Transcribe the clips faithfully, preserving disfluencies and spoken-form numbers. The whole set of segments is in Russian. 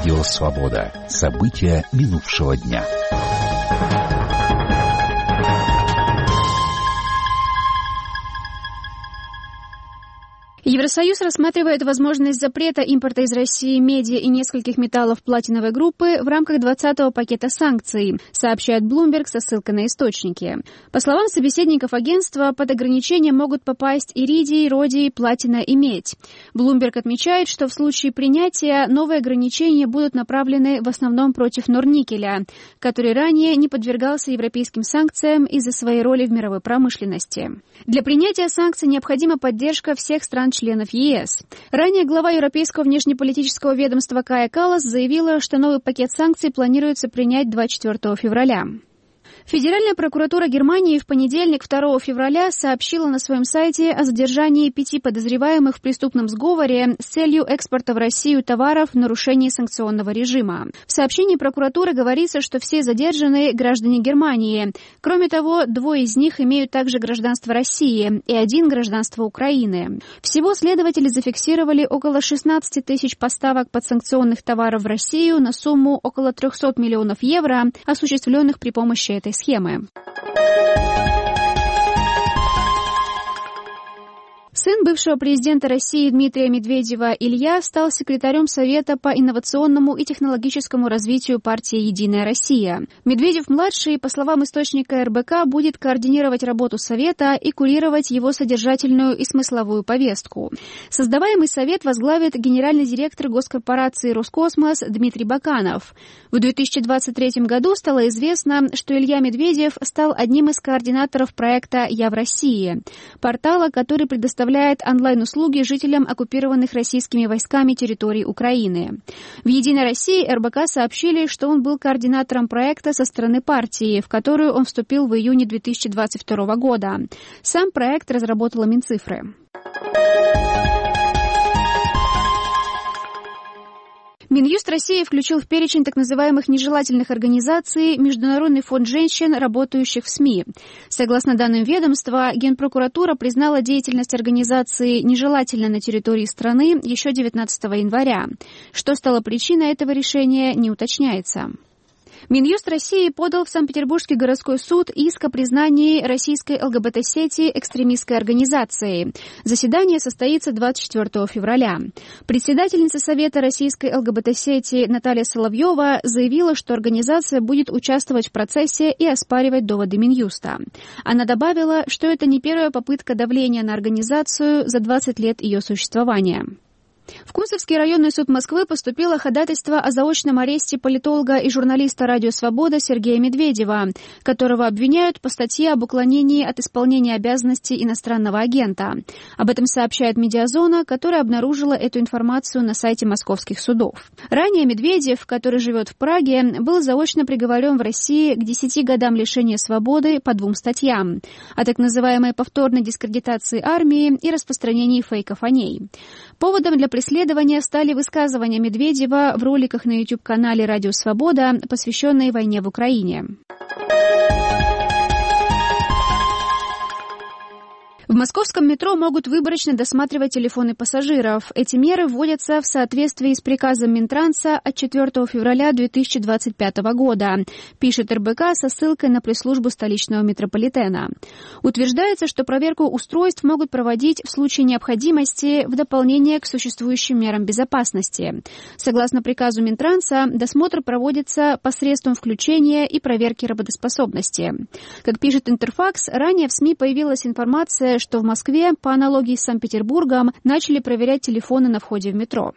Радио «Свобода». События минувшего дня. Евросоюз рассматривает возможность запрета импорта из России меди и нескольких металлов платиновой группы в рамках двадцатого пакета санкций, сообщает Bloomberg со ссылкой на источники. По словам собеседников агентства, под ограничения могут попасть иридий, родий, платина и медь. Bloomberg отмечает, что в случае принятия новые ограничения будут направлены в основном против норникеля, который ранее не подвергался европейским санкциям из-за своей роли в мировой промышленности. Для принятия санкций необходима поддержка всех стран членов ЕС. Ранее глава Европейского внешнеполитического ведомства Кая Каллас заявила, что новый пакет санкций планируется принять двадцать четвёртого февраля. Федеральная прокуратура Германии в понедельник, второго февраля, сообщила на своем сайте о задержании пяти подозреваемых в преступном сговоре с целью экспорта в Россию товаров в нарушении санкционного режима. В сообщении прокуратуры говорится, что все задержанные – граждане Германии. Кроме того, двое из них имеют также гражданство России и один – гражданство Украины. Всего следователи зафиксировали около шестнадцати тысяч поставок подсанкционных товаров в Россию на сумму около трехсот миллионов евро, осуществленных при помощи этой схемы. Сын бывшего президента России Дмитрия Медведева Илья стал секретарем Совета по инновационному и технологическому развитию партии «Единая Россия». Медведев-младший, по словам источника эр бэ ка, будет координировать работу Совета и курировать его содержательную и смысловую повестку. Создаваемый Совет возглавит генеральный директор госкорпорации «Роскосмос» Дмитрий Баканов. В две тысячи двадцать третьем году стало известно, что Илья Медведев стал одним из координаторов проекта «Я в России», портала, который предоставляет онлайн-услуги жителям оккупированных российскими войсками территорий Украины. В «Единой России» эр бэ ка сообщили, что он был координатором проекта со стороны партии, в которую он вступил в июне две тысячи двадцать второго года. Сам проект разработала Минцифры. Минюст России включил в перечень так называемых нежелательных организаций Международный фонд женщин, работающих в СМИ. Согласно данным ведомства, Генпрокуратура признала деятельность организации нежелательной на территории страны еще девятнадцатого января. Что стало причиной этого решения, не уточняется. Минюст России подал в Санкт-Петербургский городской суд иск о признании российской эл гэ бэ тэ-сети экстремистской организацией. Заседание состоится двадцать четвёртого февраля. Председательница Совета российской эл гэ бэ тэ-сети Наталья Соловьева заявила, что организация будет участвовать в процессе и оспаривать доводы Минюста. Она добавила, что это не первая попытка давления на организацию за двадцать лет ее существования. В Кунцевский районный суд Москвы поступило ходатайство о заочном аресте политолога и журналиста «Радио Свобода» Сергея Медведева, которого обвиняют по статье об уклонении от исполнения обязанностей иностранного агента. Об этом сообщает «Медиазона», которая обнаружила эту информацию на сайте московских судов. Ранее Медведев, который живет в Праге, был заочно приговорен в России к десяти годам лишения свободы по двум статьям о так называемой повторной дискредитации армии и распространении фейков о ней. Поводом для преследования стали высказывания Медведева в роликах на YouTube-канале «Радио Свобода», посвященные войне в Украине. В московском метро могут выборочно досматривать телефоны пассажиров. Эти меры вводятся в соответствии с приказом Минтранса от четвёртого февраля две тысячи двадцать пятого года, пишет эр бэ ка со ссылкой на пресс-службу столичного метрополитена. Утверждается, что проверку устройств могут проводить в случае необходимости в дополнение к существующим мерам безопасности. Согласно приказу Минтранса, досмотр проводится посредством включения и проверки работоспособности. Как пишет Интерфакс, ранее в СМИ появилась информация, что в Москве, по аналогии с Санкт-Петербургом, начали проверять телефоны на входе в метро.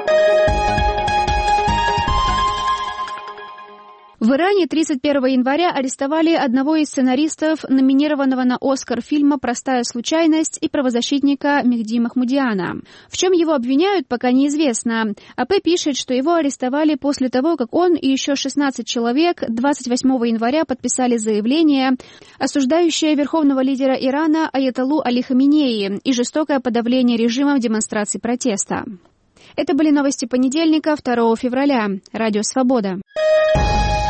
В Иране тридцать первого января арестовали одного из сценаристов, номинированного на «Оскар» фильма «Простая случайность» и правозащитника Мехди Махмудиана. В чем его обвиняют, пока неизвестно. эй пэ пишет, что его арестовали после того, как он и еще шестнадцать человек двадцать восьмого января подписали заявление, осуждающее верховного лидера Ирана Аятоллу Али Хаминеи и жестокое подавление режима демонстраций протеста. Это были новости понедельника, второго февраля. Радио «Свобода».